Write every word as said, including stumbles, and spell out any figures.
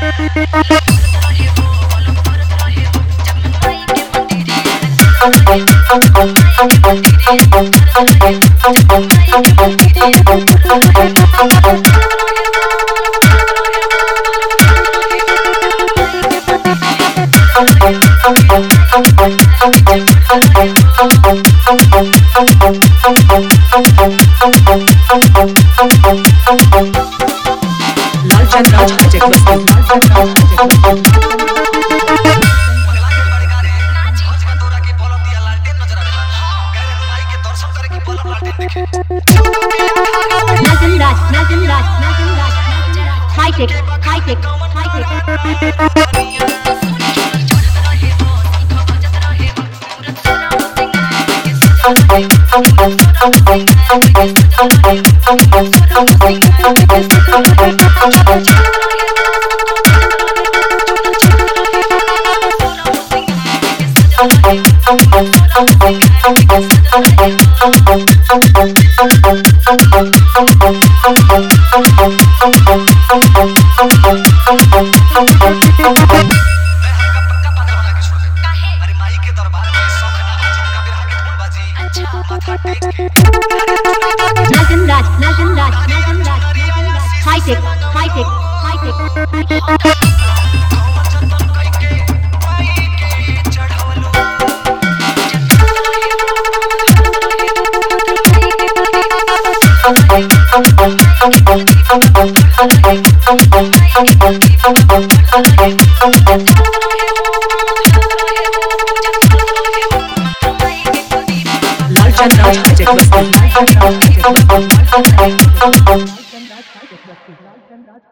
Lalchand Raj hitech Basti Lalchand Raj Lalchand Raj Lalchand Raj hitech hitech hitech Lalchand Raj Lalchand Raj Lalchand Raj hitech hitech hitech Lalchand Raj hitech Basti